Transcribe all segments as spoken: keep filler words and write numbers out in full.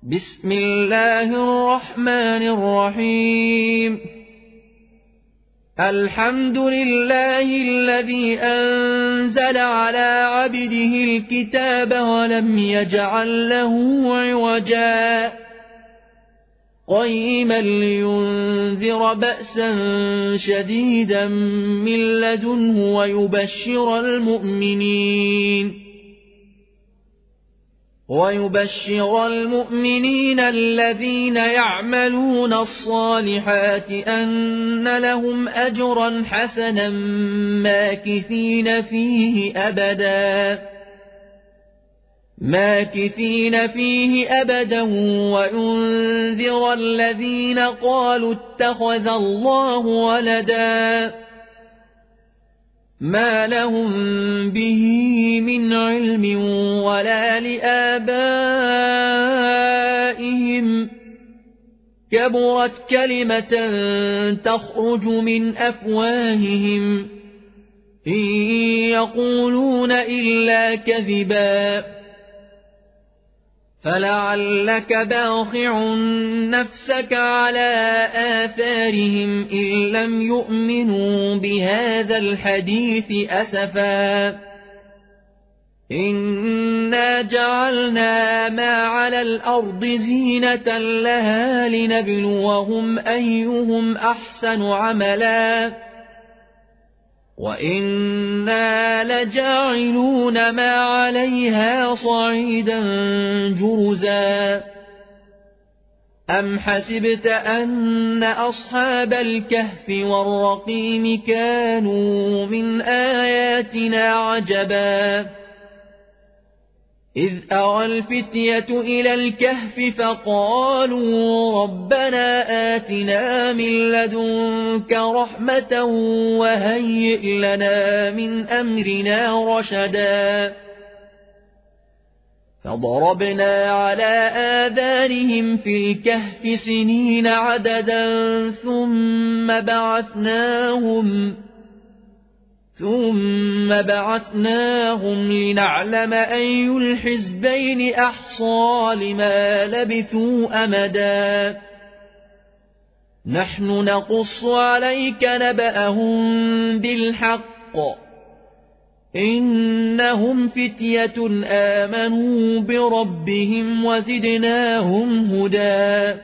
بسم الله الرحمن الرحيم الحمد لله الذي أنزل على عبده الكتاب ولم يجعل له عوجا قيما لينذر بأسا شديدا من لدنه ويبشر المؤمنين ويبشر المؤمنين الذين يعملون الصالحات أن لهم أجرا حسنا ماكثين فيه أبدا ماكثين فيه أبدا وينذر الذين قالوا اتخذ الله ولدا ما لهم به من علم ولا لآبائهم كبرت كلمة تخرج من أفواههم إن يقولون إلا كذبا فلعلك باخع نفسك على آثارهم إن لم يؤمنوا بهذا الحديث أسفا إنا جعلنا ما على الأرض زينة لها لنبلوهم أيهم أحسن عملا وإنا لجاعلون ما عليها صعيدا جرزا أم حسبت أن أصحاب الكهف والرقيم كانوا من آياتنا عجبا إذ أوى الفتية إلى الكهف فقالوا ربنا آتنا من لدنك رحمة وهيئ لنا من أمرنا رشدا فضربنا على آذانهم في الكهف سنين عددا ثم بعثناهم ثم بعثناهم لنعلم أي الحزبين أحصى لما لبثوا أمدا نحن نقص عليك نبأهم بالحق إنهم فتية آمنوا بربهم وزدناهم هدى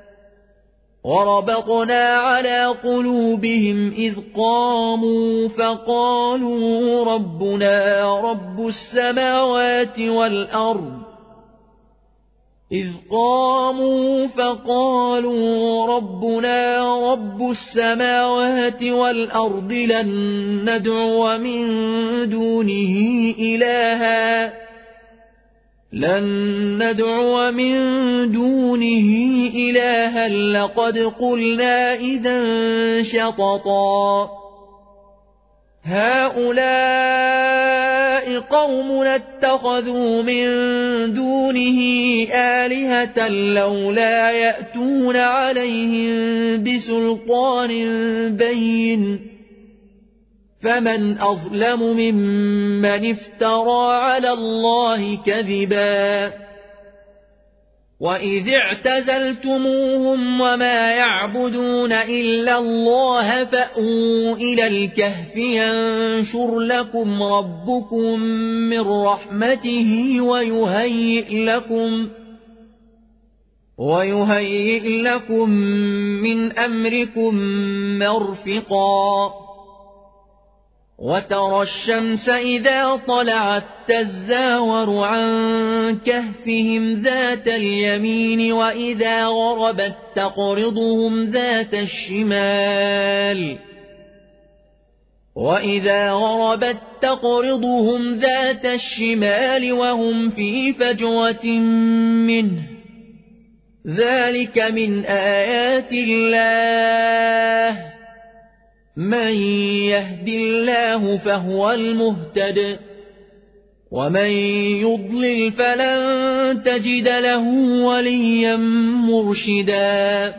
وربطنا على قلوبهم إذ قاموا فقالوا ربنا رب السماوات والأرض إذ قاموا فقالوا ربنا رب السماوات والأرض لن ندعو من دونه إلها لن ندعو من دونه إلها لقد قلنا إذا شططا هؤلاء قوم اتخذوا من دونه آلهة لولا يأتون عليهم بسلطان بين فمن أظلم ممن افترى على الله كذبا وإذ اعتزلتموهم وما يعبدون إلا الله فأووا إلى الكهف ينشر لكم ربكم من رحمته ويهيئ لكم ويهيئ لكم من أمركم مرفقا وترى الشمس إذا طلعت تزاور عن كهفهم ذات اليمين وإذا غربت تقرضهم ذات الشمال وإذا غربت تقرضهم ذات الشمال وهم في فجوة منه ذلك من آيات الله من يهد الله فهو المهتد ومن يضلل فلن تجد له وليا مرشدا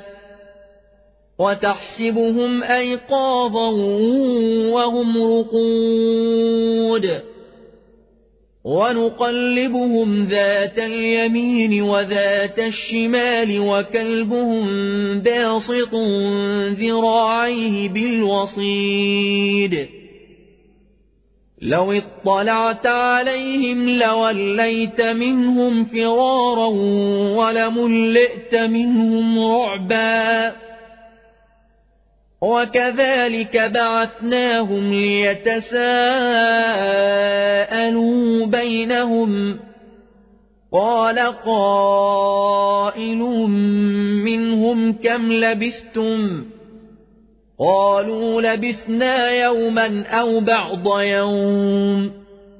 وتحسبهم أيقاظا وهم رقود ونقلبهم ذات اليمين وذات الشمال وكلبهم باسط ذراعيه بالوصيد لو اطلعت عليهم لوليت منهم فرارا ولملئت منهم رعبا وكذلك بعثناهم ليتساءلوا بينهم قال قائل منهم كم لبثتم قالوا لبثنا يوما أو بعض يوم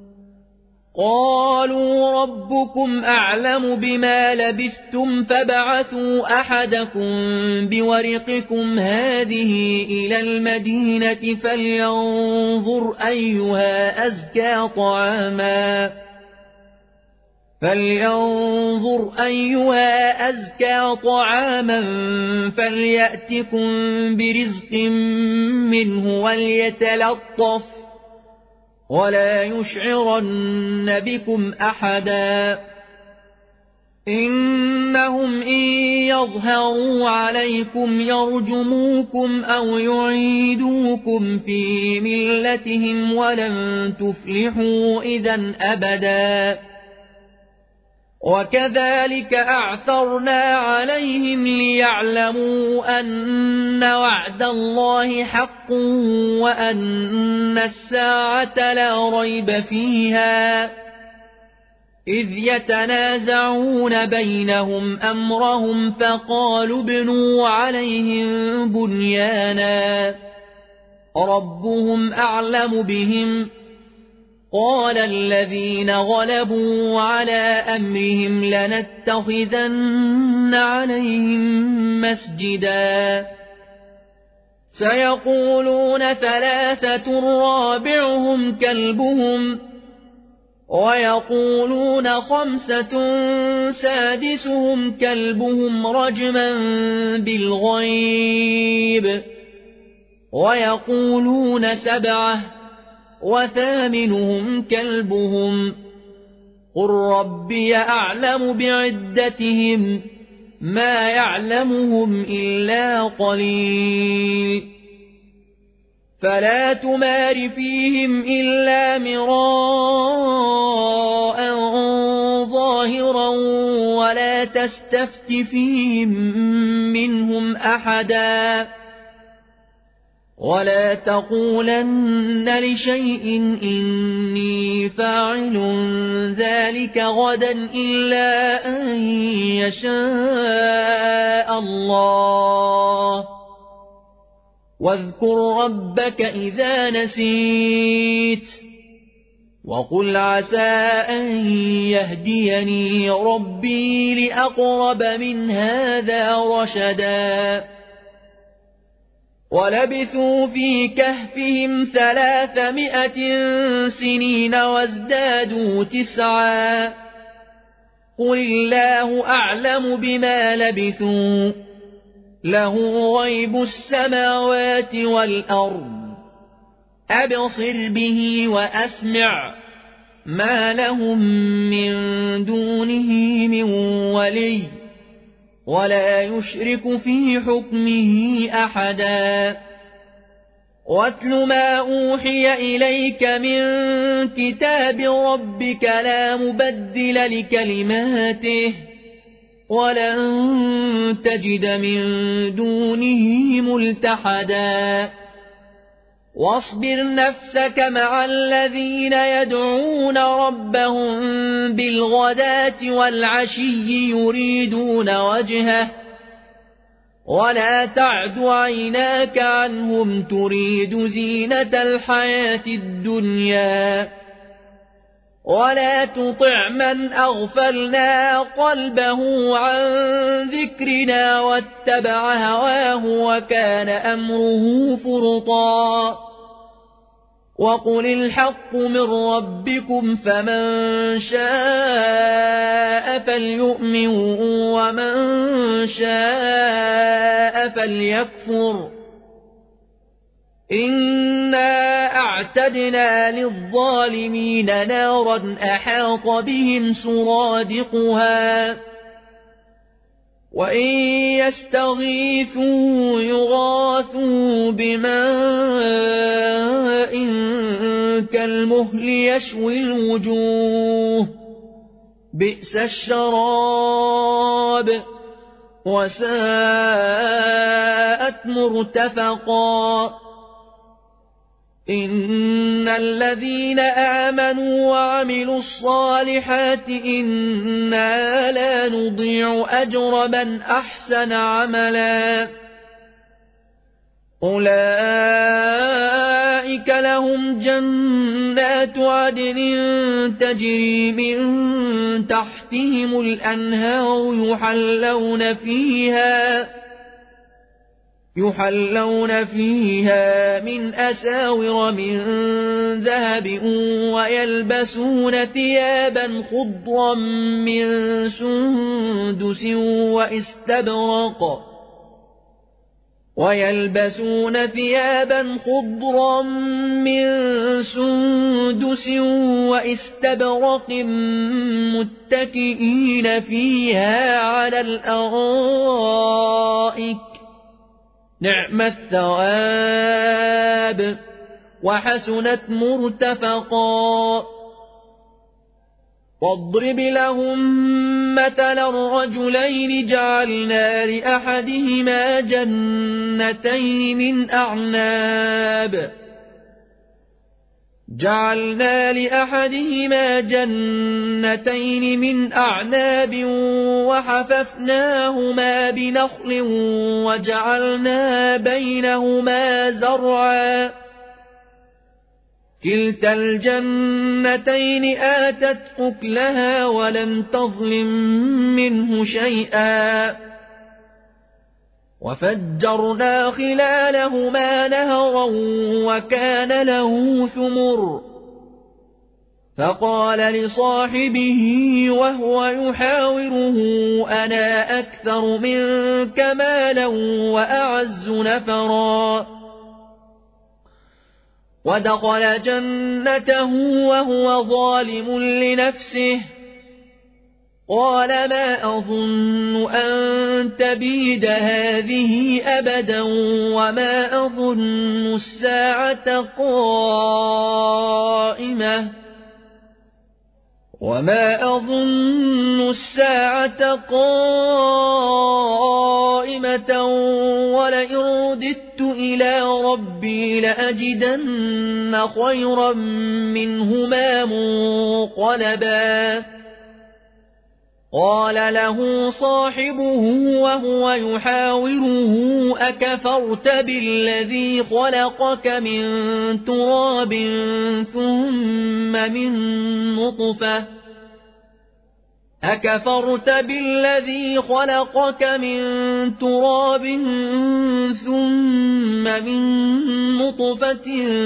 قالوا ربكم أعلم بما لبثتم فابعثوا أحدكم بورقكم هذه إلى المدينة فلينظر أيها أزكى طعاما فلينظر أيها أزكى طعاما فليأتكم برزق منه وليتلطف ولا يشعرن بكم أحدا إنهم إن يظهروا عليكم يرجموكم أو يعيدوكم في ملتهم ولن تفلحوا إذا أبدا وكذلك أعثرنا عليهم ليعلموا أن وعد الله حق وأن الساعة لا ريب فيها إذ يتنازعون بينهم أمرهم فقالوا ابنوا عليهم بنيانا ربهم أعلم بهم قال الذين غلبوا على أمرهم لنتخذن عليهم مسجدا سيقولون ثلاثة رابعهم كلبهم ويقولون خمسة سادسهم كلبهم رجما بالغيب ويقولون سبعة وثامنهم كلبهم قل ربي أعلم بعدتهم ما يعلمهم إلا قليل فلا تمار فيهم إلا مراء ظاهرا ولا تستفت فيهم منهم أحدا ولا تقولن لشيء إني فاعل ذلك غدا إلا أن يشاء الله واذكر ربك إذا نسيت وقل عسى أن يهديني ربي لأقرب من هذا رشدا ولبثوا في كهفهم ثلاثمائة سنين وازدادوا تسعا قل الله أعلم بما لبثوا له غيب السماوات والأرض أبصر به وأسمع ما لهم من دونه من ولي ولا يشرك في حكمه أحدا واتل ما أوحي إليك من كتاب ربك لا مبدل لكلماته ولن تجد من دونه ملتحدا واصبر نفسك مع الذين يدعون ربهم بالغداة والعشي يريدون وجهه ولا تعد عيناك عنهم تريد زينة الحياة الدنيا ولا تطع من أغفلنا قلبه عن ذكرنا واتبع هواه وكان أمره فرطا وقل الحق من ربكم فمن شاء فليؤمن ومن شاء فليكفر إنا أعتدنا للظالمين نارا أحاط بهم سرادقها وإن يستغيثوا يغاثوا بماء كالمهل يشوي الوجوه بئس الشراب وساءت مرتفقا إن الذين آمنوا وعملوا الصالحات إنا لا نضيع أجر من أحسن عملا أولئك لهم جنات عدن تجري من تحتهم الأنهار يحلون فيها يحلون فيها من أساور من ذهب ويلبسون ثيابا خضرا من سندس واستبرق ويلبسون ثيابا خضرا من سندس واستبرق متكئين فيها على الأرائك نعم الثواب وحسنت مرتفقا واضرب لهم مثلا الرجلين جعلنا لأحدهما جنتين من أعناب جعلنا لأحدهما جنتين من أعناب وحففناهما بنخل وجعلنا بينهما زرعا كلتا الجنتين آتت أكلها ولم تظلم منه شيئا وفجرنا خلالهما نهرا وكان له ثمر فقال لصاحبه وهو يحاوره أنا أكثر منك مالا وأعز نفرا ودخل جنته وهو ظالم لنفسه قال ما أظن أن تبيد هذه أبدا وما أظن الساعة قائمة وما أظن الساعة قائمة ولئن رددت إلى ربي لأجدن خيرا منهما منقلبا قال له صاحبه وهو يحاوره أكفرت بالذي خلقك من تراب ثم من نطفة أكفرت بالذي خلقك من تراب ثم من نطفة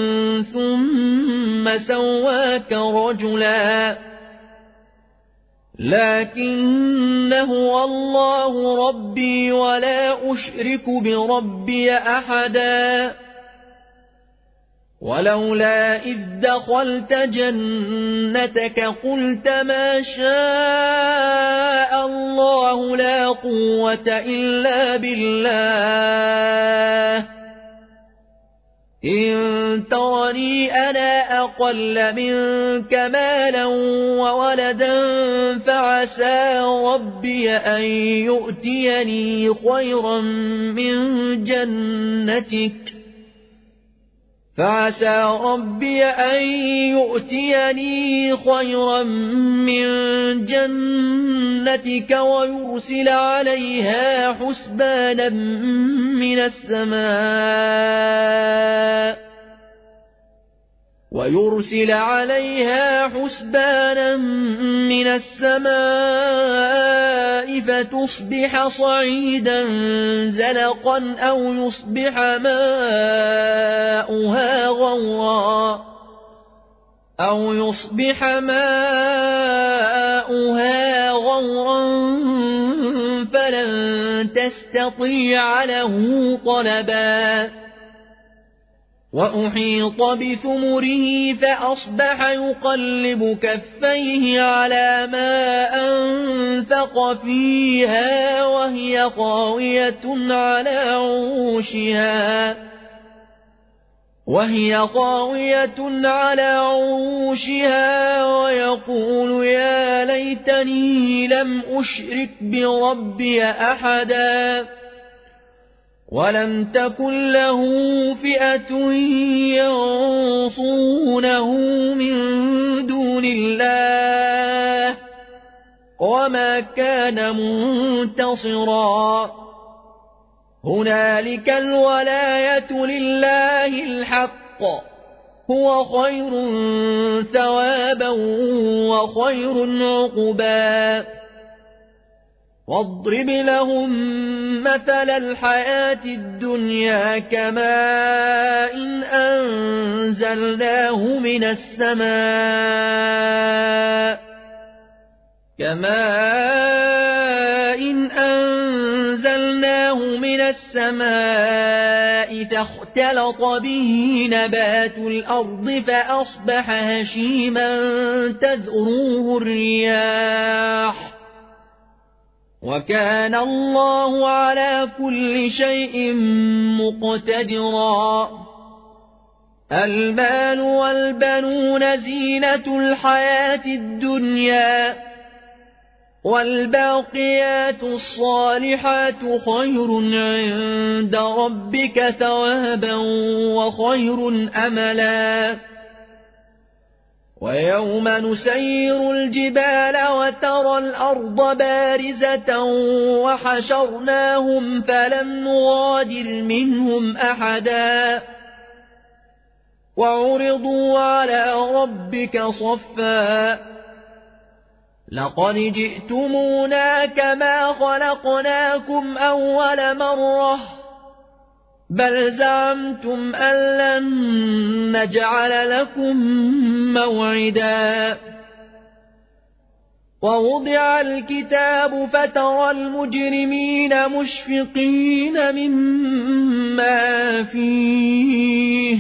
ثم سواك رجلا لكن هو الله ربي ولا أشرك بربي أحدا ولولا إذ دخلت جنتك قلت ما شاء الله لا قوة إلا بالله إن ترني أنا أقل منك مالا وولدا فعسى ربي أن يؤتيني خيرا من جنتك فعسى ربي أن يؤتيني خيرا من جنتك ويرسل عليها حسبانا من السماء ويرسل عليها حسبانا من السماء فتصبح صعيدا زلقا أو يصبح ماؤها غورا أو يصبح ماؤها غورا فلن تستطيع له طلبا وأحيط بثمره فأصبح يقلب كفيه على ما أنفق فيها وهي خاوية على عروشها وهي خاوية على عروشها ويقول يا ليتني لم أشرك بربي أحدا ولم تكن له فئة ينصرونه من دون الله وما كان منتصرا هنالك الولاية لله الحق هو خير ثوابا وخير عقبا واضرب لهم مثل الحياة الدنيا كماء إن أنزلناه من السماء كماء إن أنزلناه من السماء فاختلط به نبات الأرض فأصبح هشيما تذروه الرياح وكان الله على كل شيء مقتدرا المال والبنون زينة الحياة الدنيا والباقيات الصالحات خير عند ربك ثوابا وخير أملا ويوم نسير الجبال وترى الأرض بارزة وحشرناهم فلم نغادر منهم أحدا وعرضوا على ربك صفا لقد جئتمونا كما خلقناكم أول مرة بل زعمتم أن لن نجعل لكم موعدا ووضع الكتاب فترى المجرمين مشفقين مما فيه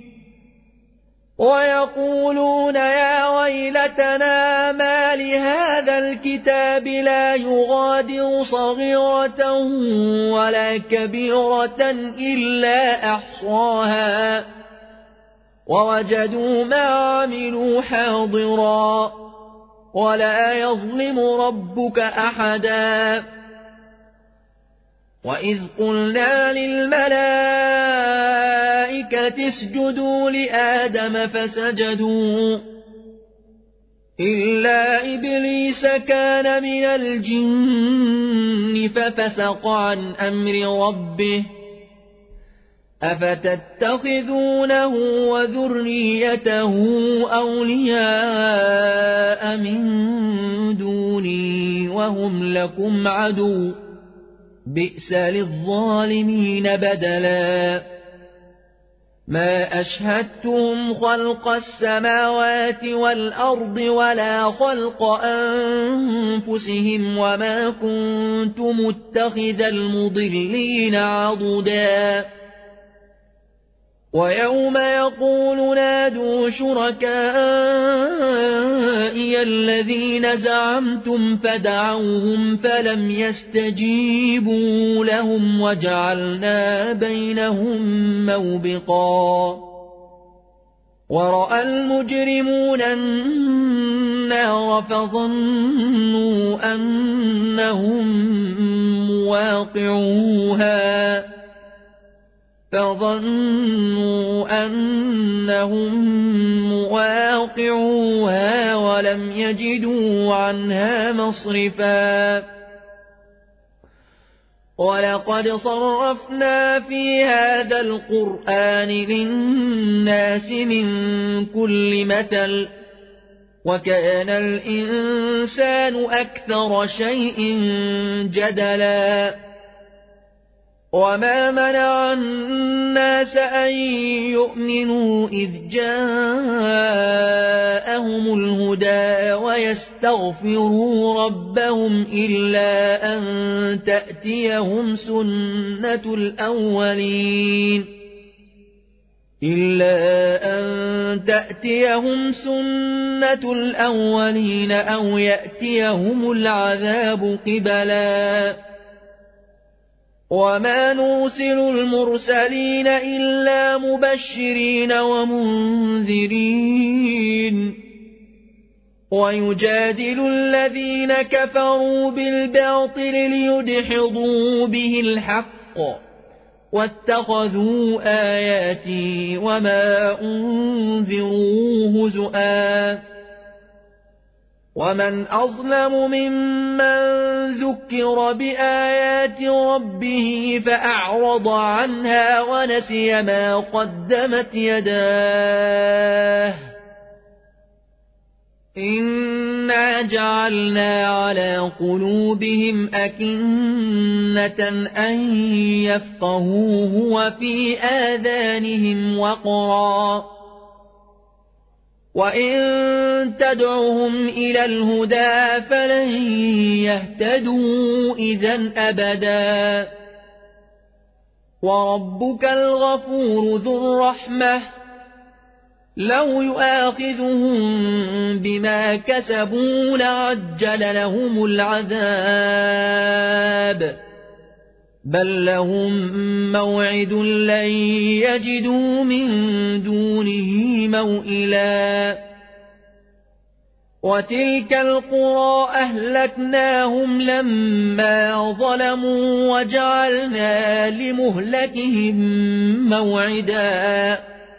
ويقولون يا ويلتنا ما لهذا الكتاب لا يغادر صغيرة ولا كبيرة إلا أحصاها ووجدوا ما عملوا حاضرا ولا يظلم ربك أحدا وإذ قلنا للملائكة اسجدوا لآدم فسجدوا إلا إبليس كان من الجن ففسق عن أمر ربه أفتتخذونه وذريته أولياء من دوني وهم لكم عدو بئس للظالمين بدلا ما أشهدتهم خلق السماوات والأرض ولا خلق أنفسهم وما كنت متخذ المضلين عضدا ويوم يقول نادوا شركائي الذين زعمتم فدعوهم فلم يستجيبوا لهم وجعلنا بينهم موبقا ورأى المجرمون النار فظنوا أنهم مواقعوها فظنوا أنهم مواقعوها ولم يجدوا عنها مصرفا ولقد صرفنا في هذا القرآن للناس من كل مثل وكان الإنسان أكثر شيء جدلا وما منع الناس أن يؤمنوا إذ جاءهم الهدى ويستغفروا ربهم إلا أن تأتيهم سنة الأولين إلا أن تأتيهم سنة الأولين أو يأتيهم العذاب قبلا وما نرسل المرسلين إلا مبشرين ومنذرين ويجادل الذين كفروا بالباطل ليدحضوا به الحق واتخذوا آياتي وما أنذروا هزؤا ومن أظلم ممن ذكر بآيات ربه فأعرض عنها ونسي ما قدمت يداه إنا جعلنا على قلوبهم أكنة أن يفقهوه وفي آذانهم وقرا وإن تدعهم إلى الهدى فلن يهتدوا إذا أبدا وربك الغفور ذو الرحمة لو يؤاخذهم بما كسبوا لعجل لهم العذاب بل لهم موعد لن يجدوا من دونه موئلا وتلك القرى أهلكناهم لما ظلموا وجعلنا لمهلكهم موعدا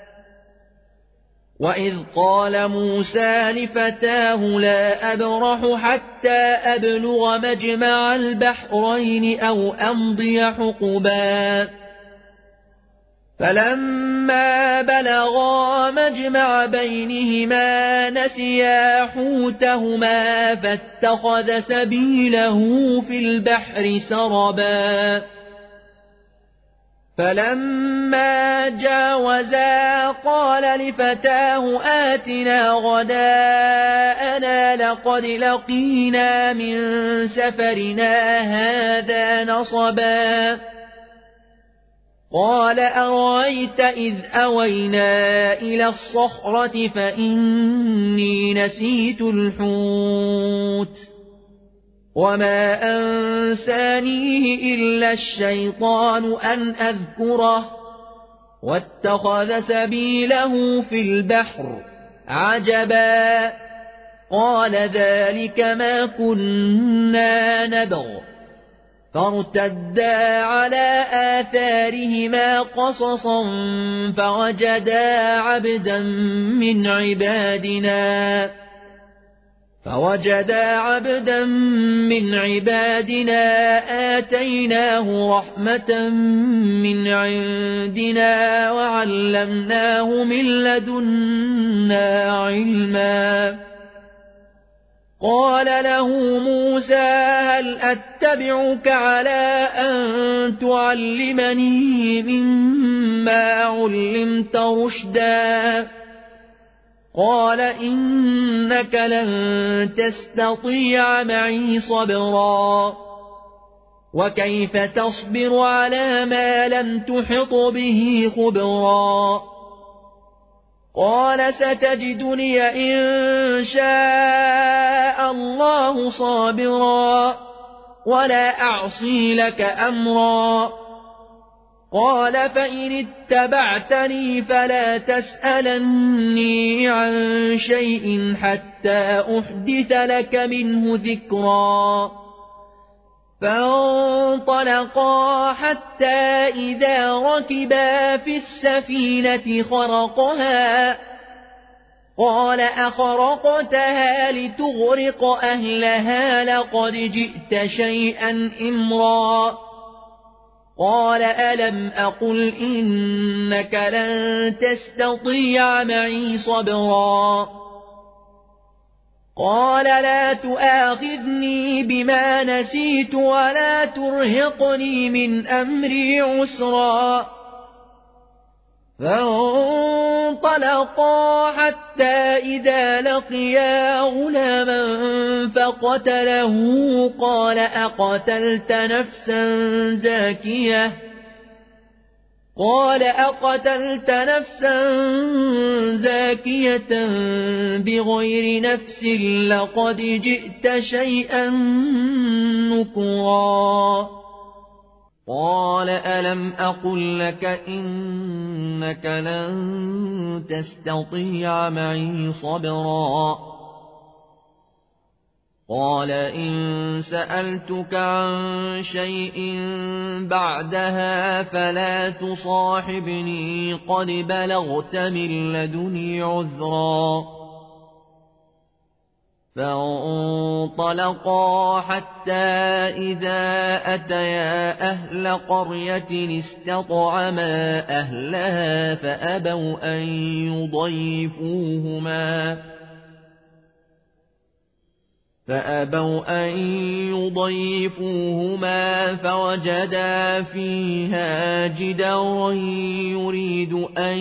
وإذ قال موسى لفتاه لا أبرح حتى أبلغ مجمع البحرين أو أمضي حقبا فلما بلغا مجمع بينهما نسيا حوتهما فاتخذ سبيله في البحر سربا فلما جاوزا قال لفتاه آتنا غداءنا لقد لقينا من سفرنا هذا نصبا قال أرأيت إذ أوينا إلى الصخرة فإني نسيت الحوت وما أنسانيه إلا الشيطان أن أذكره واتخذ سبيله في البحر عجبا قال ذلك ما كنا نبغ فارتدا على آثارهما قصصا فوجدا عبدا من عبادنا فوجدا عبدا من عبادنا آتيناه رحمة من عندنا وعلمناه من لدنا علما قال له موسى هل أتبعك على أن تعلمني مما علمت رشدا قال إنك لن تستطيع معي صبرا وكيف تصبر على ما لم تحط به خبرا قال ستجدني إن شاء الله صابرا ولا أعصي لك أمرا قال فإن اتبعتني فلا تسألني عن شيء حتى أحدث لك منه ذكرا فانطلقا حتى إذا ركبا في السفينة خرقها قال أخرقتها لتغرق أهلها لقد جئت شيئا إمرا قال ألم أقل إنك لن تستطيع معي صبرا قال لا تؤاخذني بما نسيت ولا ترهقني من أمري عسرا فانطلقا حتى إذا لقيا غلاما فقتله قال أقتلت نفسا زاكية قال أقتلت نفسا زاكية بغير نفس لقد جئت شيئا نكرا قال ألم أقل لك إنك لن تستطيع معي صبرا قال إن سألتك عن شيء بعدها فلا تصاحبني قد بلغت من لدني عذرا فانطلقا حتى إذا أتيا أهل قرية استطعما أهلها فأبوا أن يضيفوهما فأبوا أن يضيفوهما فوجدا فيها جدارا يريد أن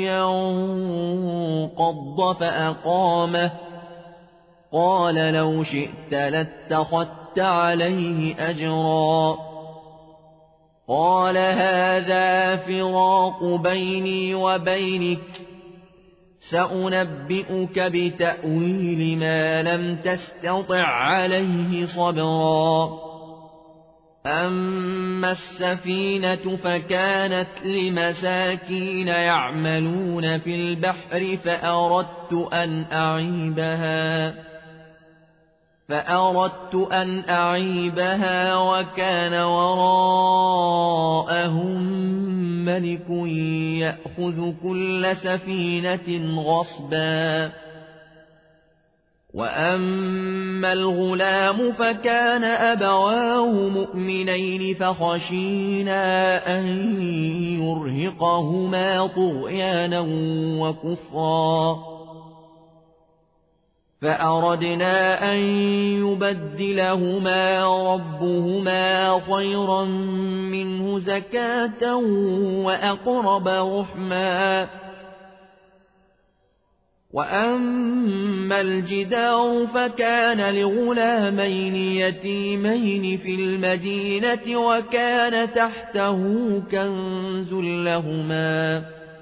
ينقض فأقامه قال لو شئت لاتخذت عليه أجرا قال هذا فراق بيني وبينك سأنبئك بتأويل ما لم تستطع عليه صبرا أما السفينة فكانت لمساكين يعملون في البحر فأردت أن أعيبها فأردت أن أعيبها وكان وراءهم ملك يأخذ كل سفينة غصبا وأما الغلام فكان أبواه مؤمنين فخشينا أن يرهقهما طغيانا وكفرا فأردنا أن يبدلهما ربهما خيرا منه زكاة وأقرب رحما وأما الجدار فكان لغلامين يتيمين في المدينة وكان تحته كنز لهما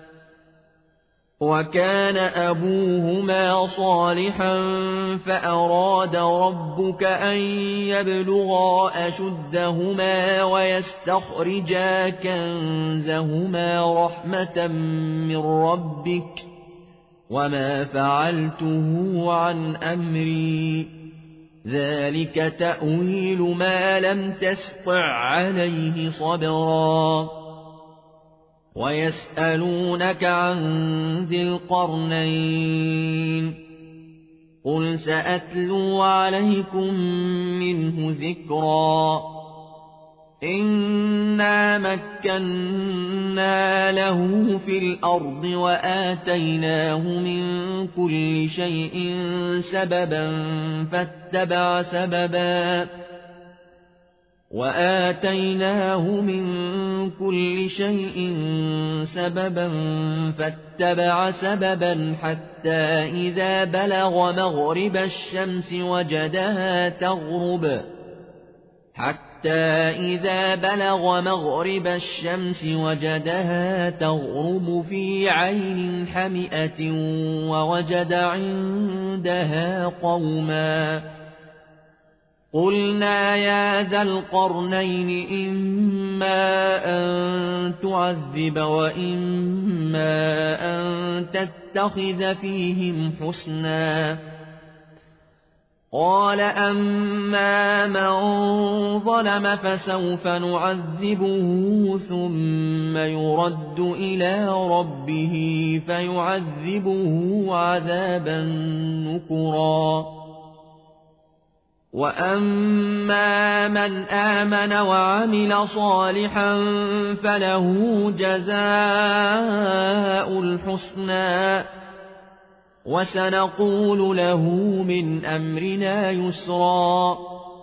وكان أبوهما صالحا فأراد ربك أن يبلغا أشدهما ويستخرجا كنزهما رحمة من ربك وما فعلته عن أمري ذلك تأويل ما لم تستطع عليه صبرا ويسألونك عن ذي القرنين قل سأتلو عليكم منه ذكرا إنا مكنا له في الأرض وآتيناه من كل شيء سببا فاتبع سببا وآتيناه من كل شيء سببا فاتبع سببا حتى إذا بلغ مغرب الشمس وجدها تغرب حتى إذا بلغ مغرب الشمس وجدها تغرب في عين حمئة ووجد عندها قوما قلنا يا ذا القرنين إما أن تعذب وإما أن تتخذ فيهم حسنا قال أما من ظلم فسوف نعذبه ثم يرد إلى ربه فيعذبه عذابا نكرا وأما من آمن وعمل صالحا فله جزاء الحسنى وسنقول له من أمرنا يسرا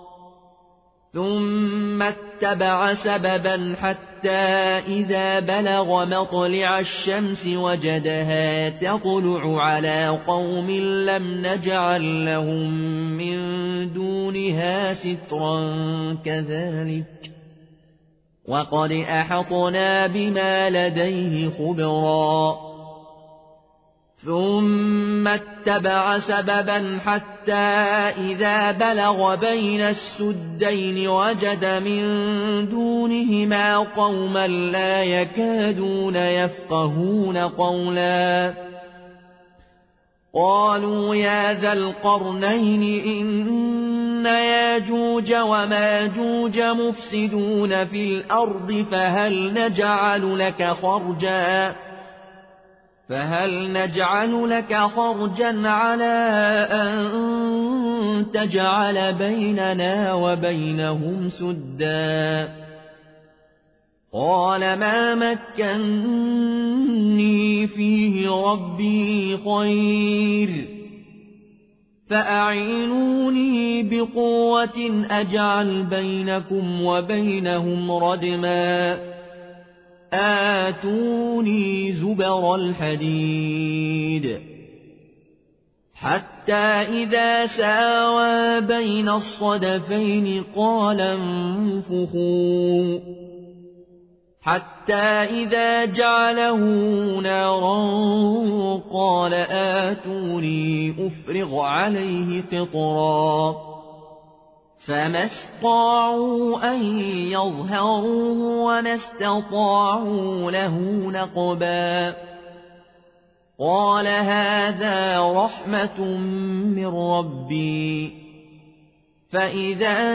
ثم اتبع سببا حتى إذا بلغ مطلع الشمس وجدها تطلع على قوم لم نجعل لهم من دونها سترا كذلك وقد أحطنا بما لديه خبرا ثم اتبع سببا حتى إذا بلغ بين السدين وجد من دونهما قوما لا يكادون يفقهون قولا قالوا يا ذا القرنين إن ياجوج وماجوج مفسدون في الأرض فهل نجعل لك خرجا فهل نجعل لك خرجا على أن تجعل بيننا وبينهم سدا قال ما مكني فيه ربي خير فأعينوني بقوة أجعل بينكم وبينهم ردما آتوني زبر الحديد حتى إذا ساوى بين الصدفين قال انفخوا حتى إذا جعله نارا قال آتوني أفرغ عليه قطرا فما استطاعوا أن يظهروه وما استطاعوا له نقبا قال هذا رحمة من ربي فإذا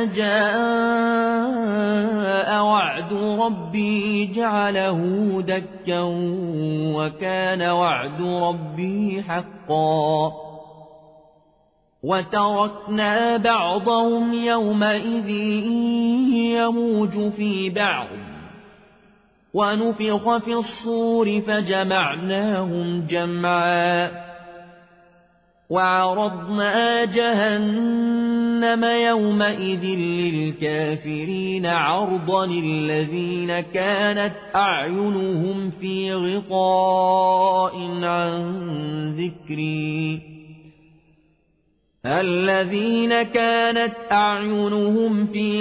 جاء وعد ربي جعله دكا وكان وعد ربي حقا وتركنا بعضهم يومئذ يموج في بعض ونفخ في الصور فجمعناهم جمعا وعرضنا جهنم يومئذ للكافرين عرضا الذين كانت أعينهم في غطاء عن ذكري الذين كانت أعينهم في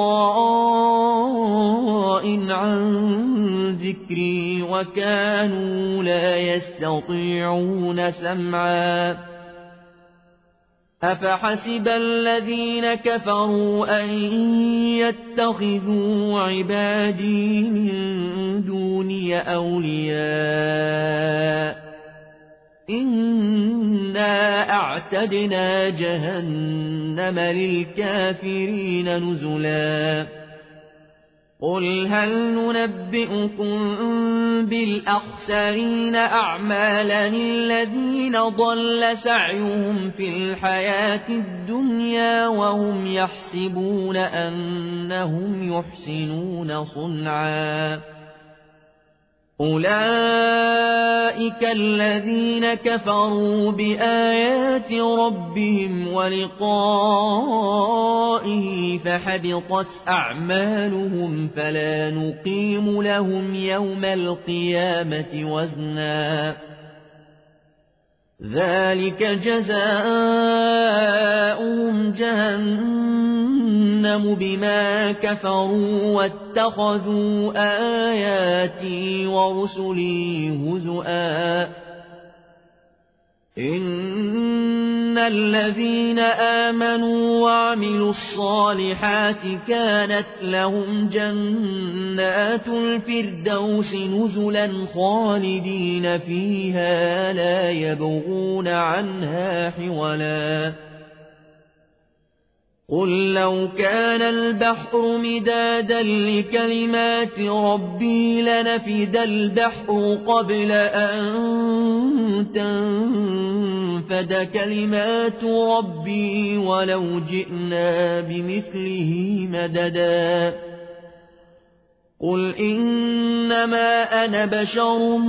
غطاء عن ذكري وكانوا لا يستطيعون سمعا أفحسب الذين كفروا أن يتخذوا عبادي من دوني أولياء إنا أعتدنا جهنم للكافرين نزلا قل هل ننبئكم بالأخسرين أعمالا الذين ضل سعيهم في الحياة الدنيا وهم يحسبون أنهم يحسنون صنعا أولئك الذين كفروا بآيات ربهم ولقائه فحبطت أعمالهم فلا نقيم لهم يوم القيامة وزنا ذلك جزاؤهم جهنم بما كفروا واتخذوا آياتي ورسلي هزؤا إن الذين آمنوا وعملوا الصالحات كانت لهم جنات الفردوس نزلا خالدين فيها لا يبغون عنها حولا قل لو كان البحر مدادا لكلمات ربي لنفد البحر قبل أن تنفد كلمات ربي ولو جئنا بمثله مددا قل إنما أنا بشر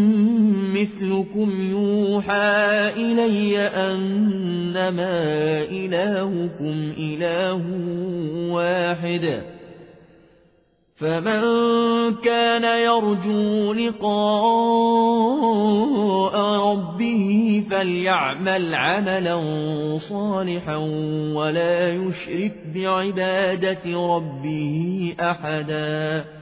مثلكم يوحى إلي أنما إلهكم إله واحد فمن كان يرجو لقاء ربه فليعمل عملا صالحا ولا يشرك بعبادة ربه أحدا